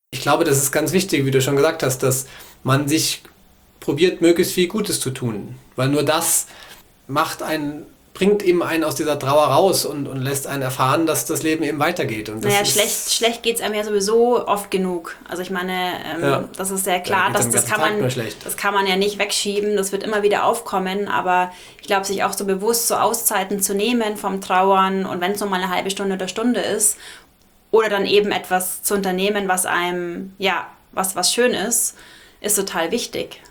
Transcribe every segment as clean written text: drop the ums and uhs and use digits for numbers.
Ich glaube, das ist ganz wichtig, wie du schon gesagt hast, dass man sich probiert, möglichst viel Gutes zu tun. Weil nur das bringt eben einen aus dieser Trauer raus und lässt einen erfahren, dass das Leben eben weitergeht. Und das schlecht geht es einem ja sowieso oft genug. Also ich meine, das ist sehr klar, das kann man ja nicht wegschieben, das wird immer wieder aufkommen, aber ich glaube, sich auch so bewusst so Auszeiten zu nehmen vom Trauern und wenn es nur mal eine halbe Stunde oder Stunde ist oder dann eben etwas zu unternehmen, was einem, was schön ist total wichtig.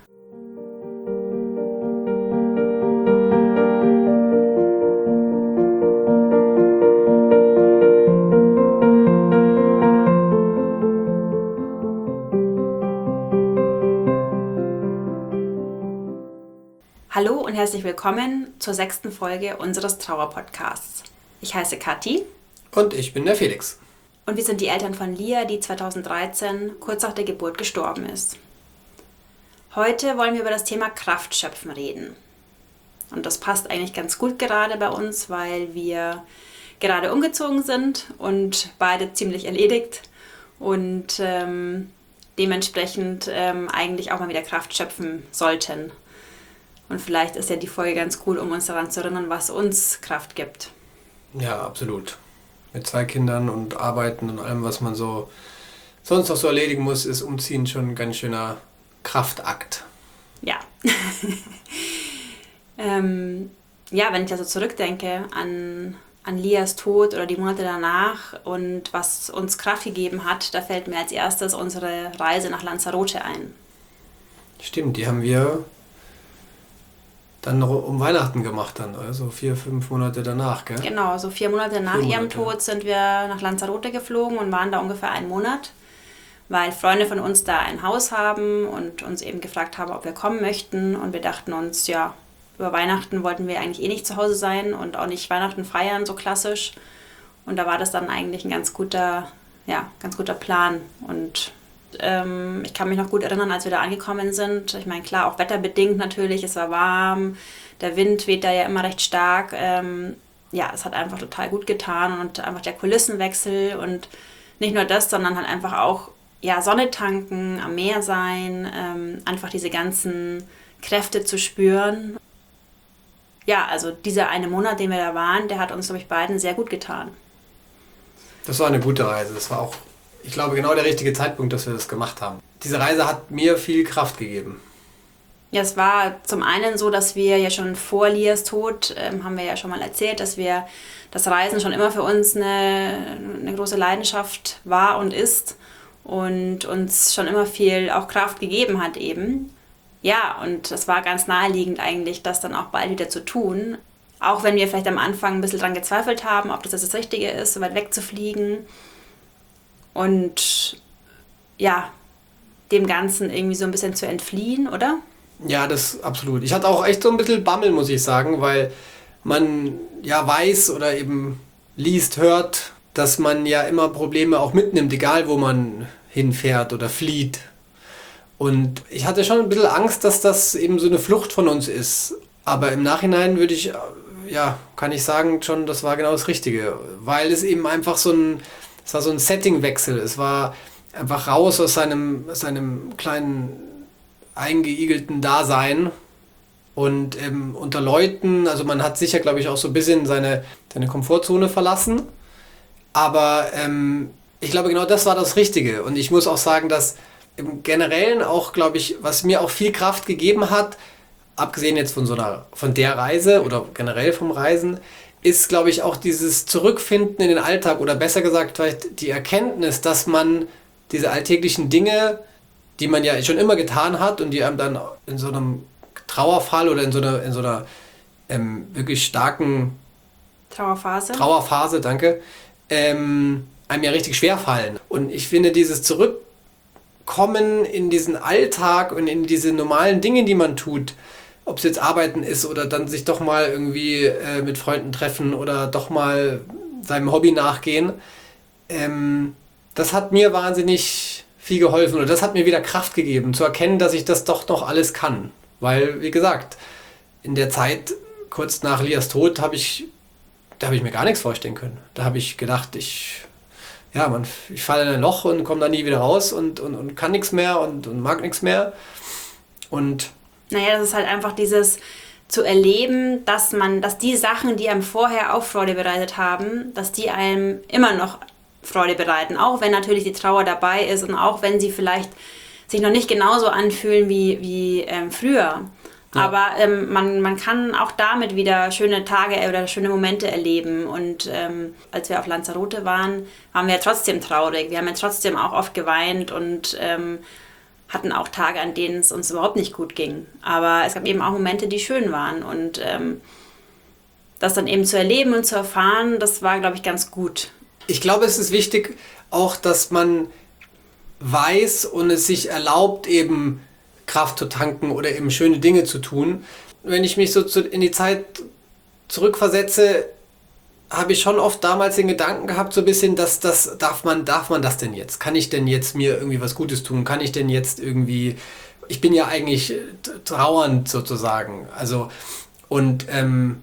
Hallo und herzlich willkommen zur 6. Folge unseres Trauerpodcasts. Ich heiße Kathi. Und ich bin der Felix. Und wir sind die Eltern von Lia, die 2013 kurz nach der Geburt gestorben ist. Heute wollen wir über das Thema Kraftschöpfen reden. Und das passt eigentlich ganz gut gerade bei uns, weil wir gerade umgezogen sind und beide ziemlich erledigt und dementsprechend eigentlich auch mal wieder Kraft schöpfen sollten. Und vielleicht ist ja die Folge ganz cool, um uns daran zu erinnern, was uns Kraft gibt. Ja, absolut. Mit 2 Kindern und Arbeiten und allem, was man so sonst noch so erledigen muss, ist Umziehen schon ein ganz schöner Kraftakt. Ja. Wenn ich also zurückdenke an Lias Tod oder die Monate danach und was uns Kraft gegeben hat, da fällt mir als erstes unsere Reise nach Lanzarote ein. Stimmt, die haben wir dann noch um Weihnachten gemacht, also 4-5 Monate danach, gell? Genau, so 4 Monate nach ihrem Tod sind wir nach Lanzarote geflogen und waren da ungefähr 1 Monat, weil Freunde von uns da ein Haus haben und uns eben gefragt haben, ob wir kommen möchten. Und wir dachten uns, ja, über Weihnachten wollten wir eigentlich nicht zu Hause sein und auch nicht Weihnachten feiern, so klassisch. Und da war das dann eigentlich ein ganz guter Plan. Und ich kann mich noch gut erinnern, als wir da angekommen sind. Ich meine, klar, auch wetterbedingt natürlich. Es war warm, der Wind weht da ja immer recht stark. Es hat einfach total gut getan und einfach der Kulissenwechsel und nicht nur das, sondern halt einfach auch Sonne tanken, am Meer sein, einfach diese ganzen Kräfte zu spüren. Ja, also dieser 1 Monat, den wir da waren, der hat uns, glaube ich, beiden sehr gut getan. Das war eine gute Reise. Das war auch, ich glaube, genau der richtige Zeitpunkt, dass wir das gemacht haben. Diese Reise hat mir viel Kraft gegeben. Ja, es war zum einen so, dass wir ja schon vor Lias Tod, haben wir ja schon mal erzählt, dass das Reisen schon immer für uns eine große Leidenschaft war und ist und uns schon immer viel auch Kraft gegeben hat eben. Ja, und es war ganz naheliegend eigentlich, das dann auch bald wieder zu tun. Auch wenn wir vielleicht am Anfang ein bisschen dran gezweifelt haben, ob das Richtige ist, so weit wegzufliegen. Und dem Ganzen irgendwie so ein bisschen zu entfliehen, oder? Ja, das absolut. Ich hatte auch echt so ein bisschen Bammel, muss ich sagen, weil man ja weiß oder eben liest, hört, dass man ja immer Probleme auch mitnimmt, egal wo man hinfährt oder flieht. Und ich hatte schon ein bisschen Angst, dass das eben so eine Flucht von uns ist. Aber im Nachhinein kann ich sagen, schon, das war genau das Richtige. Weil es eben einfach es war so ein Settingwechsel. Es war einfach raus aus seinem kleinen eingeigelten Dasein und unter Leuten, also man hat sicher, glaube ich, auch so ein bisschen seine Komfortzone verlassen. Aber ich glaube, genau das war das Richtige. Und ich muss auch sagen, dass im Generellen auch, glaube ich, was mir auch viel Kraft gegeben hat, abgesehen jetzt von der Reise oder generell vom Reisen, ist, glaube ich, auch dieses Zurückfinden in den Alltag oder besser gesagt vielleicht die Erkenntnis, dass man diese alltäglichen Dinge, die man ja schon immer getan hat und die einem dann in so einem Trauerfall oder in so einer wirklich starken Trauerphase, danke, einem ja richtig schwer fallen. Und ich finde, dieses Zurückkommen in diesen Alltag und in diese normalen Dinge, die man tut, ob es jetzt Arbeiten ist oder dann sich doch mal irgendwie mit Freunden treffen oder doch mal seinem Hobby nachgehen, das hat mir wahnsinnig viel geholfen oder das hat mir wieder Kraft gegeben, zu erkennen, dass ich das doch noch alles kann. Weil, wie gesagt, in der Zeit kurz nach Lias Tod habe ich mir gar nichts vorstellen können. Da habe ich gedacht, ich ich falle in ein Loch und komme da nie wieder raus und kann nichts mehr und mag nichts mehr. Und naja, das ist halt einfach dieses zu erleben, dass die Sachen, die einem vorher auch Freude bereitet haben, dass die einem immer noch Freude bereiten. Auch wenn natürlich die Trauer dabei ist und auch wenn sie vielleicht sich noch nicht genauso anfühlen wie früher. Ja. Aber man kann auch damit wieder schöne Tage oder schöne Momente erleben. Und als wir auf Lanzarote waren wir ja trotzdem traurig. Wir haben ja trotzdem auch oft geweint und hatten auch Tage, an denen es uns überhaupt nicht gut ging. Aber es gab eben auch Momente, die schön waren. Und das dann eben zu erleben und zu erfahren, das war, glaube ich, ganz gut. Ich glaube, es ist wichtig auch, dass man weiß und es sich erlaubt, eben Kraft zu tanken oder eben schöne Dinge zu tun. Wenn ich mich so in die Zeit zurückversetze, habe ich schon oft damals den Gedanken gehabt, so ein bisschen, dass darf man das denn jetzt? Kann ich denn jetzt mir irgendwie was Gutes tun? Kann ich denn jetzt irgendwie, ich bin ja eigentlich trauernd sozusagen. Also, und da haben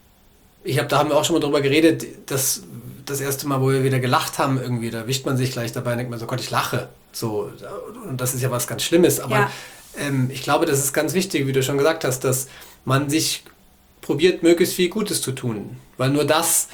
wir auch schon mal drüber geredet, dass das erste Mal, wo wir wieder gelacht haben, irgendwie, da wischt man sich gleich dabei und denkt man so, Gott, ich lache. So, und das ist ja was ganz Schlimmes. Aber ja. Ich glaube, das ist ganz wichtig, wie du schon gesagt hast, dass man sich probiert, möglichst viel Gutes zu tun. Weil nur das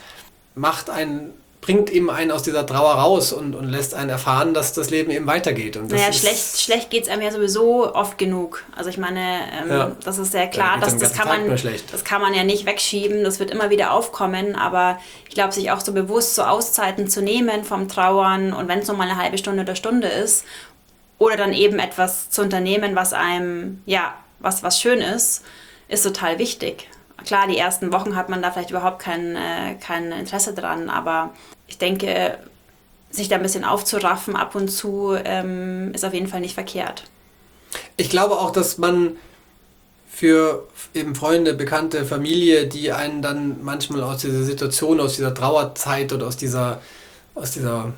bringt eben einen aus dieser Trauer raus und lässt einen erfahren, dass das Leben eben weitergeht. Und das schlecht geht es einem ja sowieso oft genug. Also ich meine, das ist sehr klar, das kann man ja nicht wegschieben, das wird immer wieder aufkommen, aber ich glaube, sich auch so bewusst so Auszeiten zu nehmen vom Trauern und wenn es nur mal eine halbe Stunde oder Stunde ist oder dann eben etwas zu unternehmen, was einem, was schön ist total wichtig. Klar, die ersten Wochen hat man da vielleicht überhaupt kein Interesse dran, aber ich denke, sich da ein bisschen aufzuraffen ab und zu ist auf jeden Fall nicht verkehrt. Ich glaube auch, dass man für eben Freunde, Bekannte, Familie, die einen dann manchmal aus dieser Situation, aus dieser Trauerzeit oder aus diesem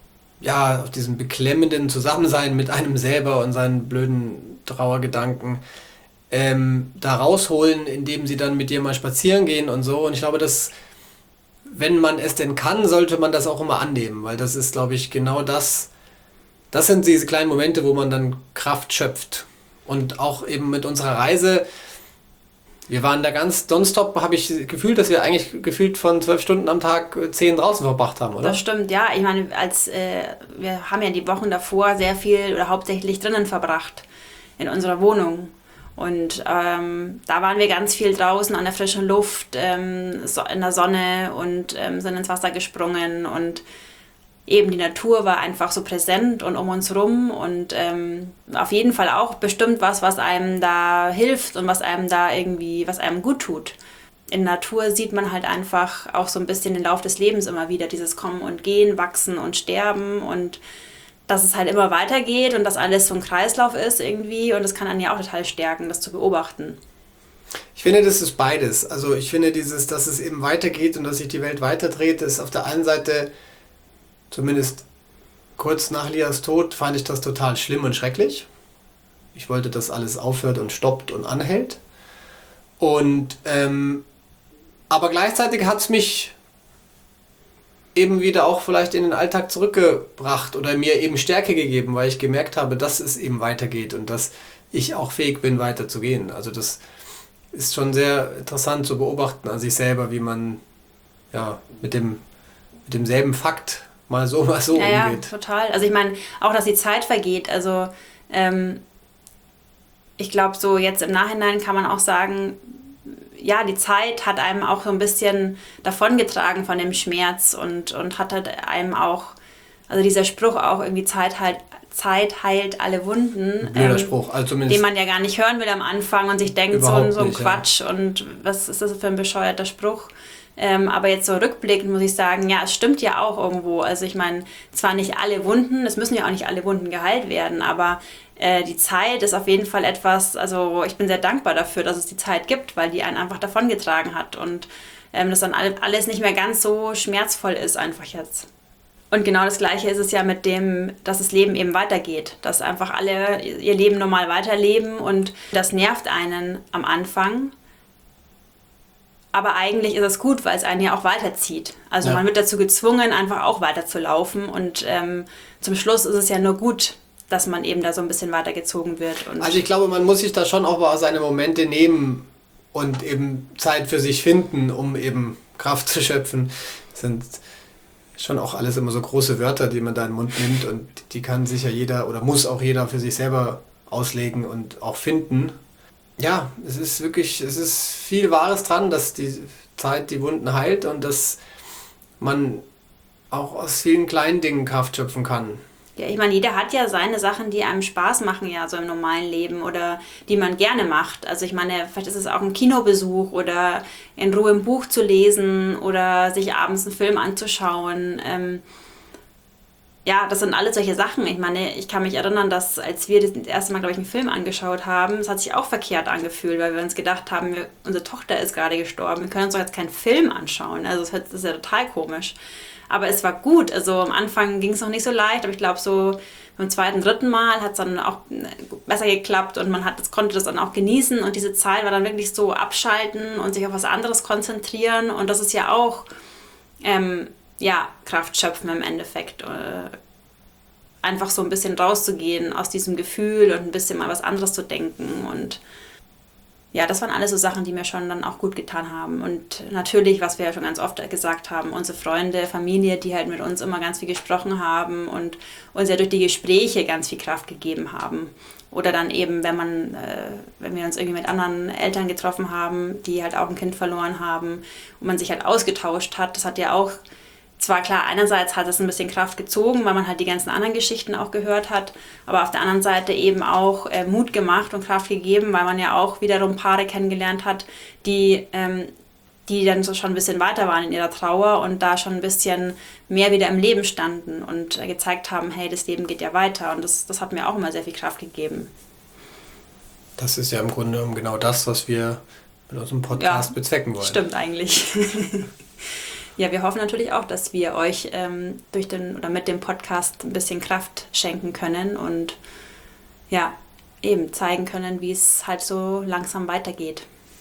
beklemmenden Zusammensein mit einem selber und seinen blöden Trauergedanken da rausholen, indem sie dann mit dir mal spazieren gehen und so. Und ich glaube, dass, wenn man es denn kann, sollte man das auch immer annehmen, weil das ist, glaube ich, genau das sind diese kleinen Momente, wo man dann Kraft schöpft. Und auch eben mit unserer Reise, wir waren da ganz nonstop, habe ich gefühlt, dass wir eigentlich gefühlt von 12 Stunden am Tag 10 draußen verbracht haben, oder? Das stimmt, ja. Ich meine, wir haben ja die Wochen davor sehr viel oder hauptsächlich drinnen verbracht in unserer Wohnung. Und da waren wir ganz viel draußen an der frischen Luft, in der Sonne und sind ins Wasser gesprungen. Und eben die Natur war einfach so präsent und um uns rum. Und auf jeden Fall auch bestimmt was einem da hilft und was einem gut tut. In der Natur sieht man halt einfach auch so ein bisschen den Lauf des Lebens immer wieder. Dieses Kommen und Gehen, Wachsen und Sterben und dass es halt immer weitergeht und dass alles so ein Kreislauf ist irgendwie und das kann einen ja auch total stärken, das zu beobachten. Ich finde, das ist beides. Also ich finde dass es eben weitergeht und dass sich die Welt weiterdreht, ist auf der einen Seite, zumindest kurz nach Lias Tod, fand ich das total schlimm und schrecklich. Ich wollte, dass alles aufhört und stoppt und anhält. Und aber gleichzeitig hat es mich eben wieder auch vielleicht in den Alltag zurückgebracht oder mir eben Stärke gegeben, weil ich gemerkt habe, dass es eben weitergeht und dass ich auch fähig bin, weiterzugehen. Also das ist schon sehr interessant zu beobachten an sich selber, wie man mit demselben Fakt mal so umgeht. Ja, total. Also ich meine, auch, dass die Zeit vergeht. Also ich glaube, so jetzt im Nachhinein kann man auch sagen, ja, die Zeit hat einem auch so ein bisschen davongetragen von dem Schmerz und hat halt einem auch, also dieser Spruch auch irgendwie Zeit heilt alle Wunden. Blöder Spruch, also zumindest. Den man ja gar nicht hören will am Anfang und sich denkt, so ein Quatsch und was ist das für ein bescheuerter Spruch. Aber jetzt so rückblickend muss ich sagen, ja, es stimmt ja auch irgendwo. Also ich meine, zwar nicht alle Wunden, es müssen ja auch nicht alle Wunden geheilt werden, aber die Zeit ist auf jeden Fall etwas, also ich bin sehr dankbar dafür, dass es die Zeit gibt, weil die einen einfach davongetragen hat und dass dann alles nicht mehr ganz so schmerzvoll ist einfach jetzt. Und genau das Gleiche ist es ja mit dem, dass das Leben eben weitergeht, dass einfach alle ihr Leben normal weiterleben und das nervt einen am Anfang. Aber eigentlich ist es gut, weil es einen ja auch weiterzieht. Also man wird dazu gezwungen, einfach auch weiterzulaufen. Und zum Schluss ist es ja nur gut, dass man eben da so ein bisschen weitergezogen wird. Und also ich glaube, man muss sich da schon auch mal seine Momente nehmen und eben Zeit für sich finden, um eben Kraft zu schöpfen. Das sind schon auch alles immer so große Wörter, die man da in den Mund nimmt, und die kann sicher jeder oder muss auch jeder für sich selber auslegen und auch finden. Ja, es ist viel Wahres dran, dass die Zeit die Wunden heilt und dass man auch aus vielen kleinen Dingen Kraft schöpfen kann. ja, ich meine, jeder hat ja seine Sachen, die einem Spaß machen, ja, so im normalen Leben oder die man gerne macht. Also ich meine, vielleicht ist es auch ein Kinobesuch oder in Ruhe ein Buch zu lesen oder sich abends einen Film anzuschauen. Ja, das sind alles solche Sachen. Ich meine, ich kann mich erinnern, dass als wir das erste Mal, glaube ich, einen Film angeschaut haben, das hat sich auch verkehrt angefühlt, weil wir uns gedacht haben, unsere Tochter ist gerade gestorben, wir können uns doch jetzt keinen Film anschauen. Also das ist ja total komisch. Aber es war gut. Also am Anfang ging es noch nicht so leicht, aber ich glaube so beim zweiten, dritten Mal hat es dann auch besser geklappt und konnte das dann auch genießen, und diese Zeit war dann wirklich so abschalten und sich auf was anderes konzentrieren, und das ist ja auch Kraft schöpfen im Endeffekt. Einfach so ein bisschen rauszugehen aus diesem Gefühl und ein bisschen mal was anderes zu denken, und ja, das waren alles so Sachen, die mir schon dann auch gut getan haben. Und natürlich, was wir ja schon ganz oft gesagt haben, unsere Freunde, Familie, die halt mit uns immer ganz viel gesprochen haben und uns ja durch die Gespräche ganz viel Kraft gegeben haben. Oder dann eben, wenn wir uns irgendwie mit anderen Eltern getroffen haben, die halt auch ein Kind verloren haben und man sich halt ausgetauscht hat, das hat ja auch, zwar klar, einerseits hat es ein bisschen Kraft gezogen, weil man halt die ganzen anderen Geschichten auch gehört hat, aber auf der anderen Seite eben auch Mut gemacht und Kraft gegeben, weil man ja auch wiederum Paare kennengelernt hat, die dann so schon ein bisschen weiter waren in ihrer Trauer und da schon ein bisschen mehr wieder im Leben standen und gezeigt haben, hey, das Leben geht ja weiter, und das hat mir auch immer sehr viel Kraft gegeben. Das ist ja im Grunde genau das, was wir mit unserem Podcast bezwecken wollen. Stimmt eigentlich. Ja, wir hoffen natürlich auch, dass wir euch mit dem Podcast ein bisschen Kraft schenken können und ja, eben zeigen können, wie es halt so langsam weitergeht.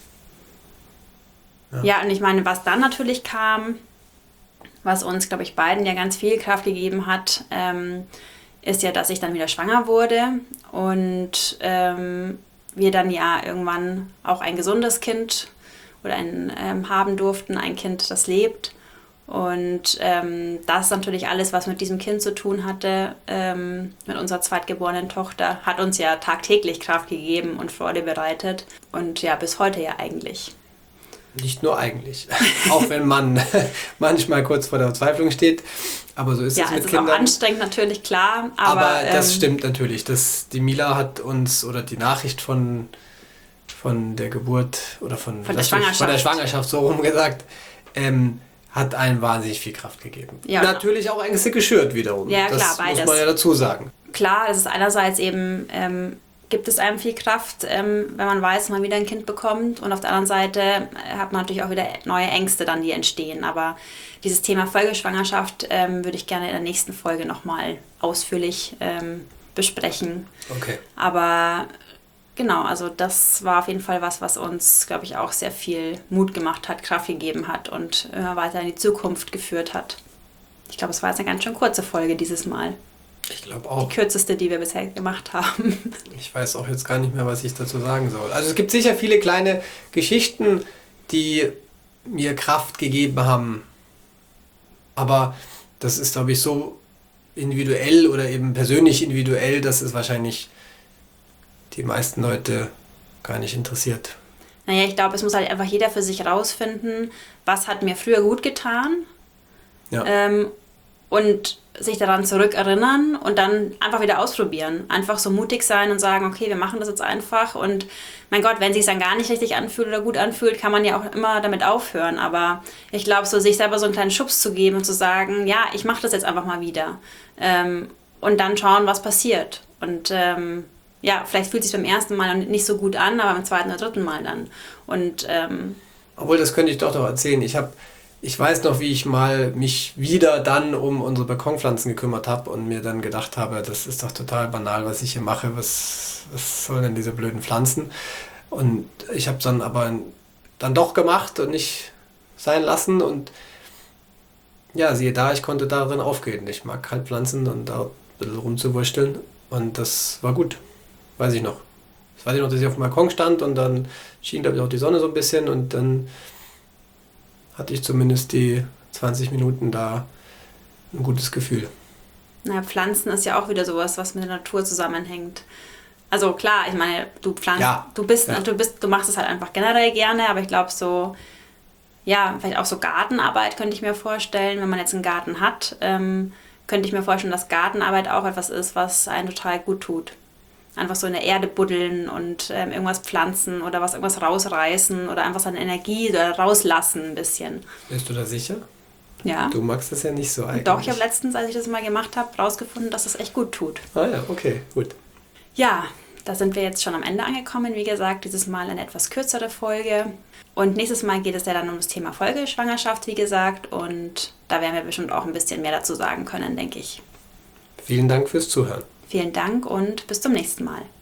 Ja, und ich meine, was dann natürlich kam, was uns, glaube ich, beiden ja ganz viel Kraft gegeben hat, ist ja, dass ich dann wieder schwanger wurde und wir dann ja irgendwann auch ein gesundes Kind oder haben durften, ein Kind, das lebt. Und das ist natürlich alles, was mit diesem Kind zu tun hatte, mit unserer zweitgeborenen Tochter, hat uns ja tagtäglich Kraft gegeben und Freude bereitet. Und ja, bis heute ja eigentlich. Nicht nur eigentlich, auch wenn man manchmal kurz vor der Verzweiflung steht, aber so ist es mit Kindern. Ja, es ist auch anstrengend natürlich, klar. Aber das stimmt natürlich, die Mila hat uns, oder die Nachricht von der Geburt oder von der Schwangerschaft, so rum gesagt, hat einen wahnsinnig viel Kraft gegeben. Ja, natürlich auch Ängste geschürt wiederum. Ja, klar, das beides. Muss man ja dazu sagen. Klar, es ist einerseits eben, gibt es einem viel Kraft, wenn man weiß, man wieder ein Kind bekommt. Und auf der anderen Seite hat man natürlich auch wieder neue Ängste dann, die entstehen. Aber dieses Thema Folgeschwangerschaft würde ich gerne in der nächsten Folge nochmal ausführlich besprechen. Okay. Aber genau, also das war auf jeden Fall was uns, glaube ich, auch sehr viel Mut gemacht hat, Kraft gegeben hat und immer weiter in die Zukunft geführt hat. Ich glaube, es war jetzt eine ganz schön kurze Folge dieses Mal. Ich glaube auch. Die kürzeste, die wir bisher gemacht haben. Ich weiß auch jetzt gar nicht mehr, was ich dazu sagen soll. Also es gibt sicher viele kleine Geschichten, die mir Kraft gegeben haben. Aber das ist, glaube ich, so individuell oder eben persönlich individuell, dass es wahrscheinlich die meisten Leute gar nicht interessiert. Naja, ich glaube, es muss halt einfach jeder für sich rausfinden, was hat mir früher gut getan. Ja. Und sich daran zurückerinnern und dann einfach wieder ausprobieren. Einfach so mutig sein und sagen, okay, wir machen das jetzt einfach. Und mein Gott, wenn es sich dann gar nicht richtig anfühlt oder gut anfühlt, kann man ja auch immer damit aufhören. Aber ich glaube, so sich selber so einen kleinen Schubs zu geben und zu sagen, ja, ich mache das jetzt einfach mal wieder. Und dann schauen, was passiert. Und vielleicht fühlt es sich beim ersten Mal nicht so gut an, aber beim zweiten oder dritten Mal dann. Und obwohl, das könnte ich doch noch erzählen. Ich weiß noch, wie ich mal mich wieder dann um unsere Balkonpflanzen gekümmert habe und mir dann gedacht habe, das ist doch total banal, was ich hier mache. Was sollen denn diese blöden Pflanzen? Und ich habe dann aber dann doch gemacht und nicht sein lassen. Und ja, siehe da, ich konnte darin aufgehen. Ich mag halt Pflanzen und da ein bisschen rumzuwursteln. Und das war gut. Weiß ich noch. Das weiß ich noch, dass ich auf dem Balkon stand und dann schien, glaube ich, auch die Sonne so ein bisschen. Und dann hatte ich zumindest die 20 Minuten da ein gutes Gefühl. Naja, Pflanzen ist ja auch wieder sowas, was mit der Natur zusammenhängt. Also klar, ich meine, du pflanzt, Ja. du machst es halt einfach generell gerne, aber ich glaube so, ja, vielleicht auch so Gartenarbeit könnte ich mir vorstellen, wenn man jetzt einen Garten hat, könnte ich mir vorstellen, dass Gartenarbeit auch etwas ist, was einen total gut tut. Einfach so in der Erde buddeln und irgendwas pflanzen oder irgendwas rausreißen oder einfach seine Energie rauslassen ein bisschen. Bist du da sicher? Ja. Du magst das ja nicht so eigentlich. Doch, ich habe letztens, als ich das mal gemacht habe, rausgefunden, dass das echt gut tut. Ah ja, okay, gut. Ja, da sind wir jetzt schon am Ende angekommen. Wie gesagt, dieses Mal eine etwas kürzere Folge. Und nächstes Mal geht es ja dann um das Thema Folgeschwangerschaft, wie gesagt. Und da werden wir bestimmt auch ein bisschen mehr dazu sagen können, denke ich. Vielen Dank fürs Zuhören. Vielen Dank und bis zum nächsten Mal.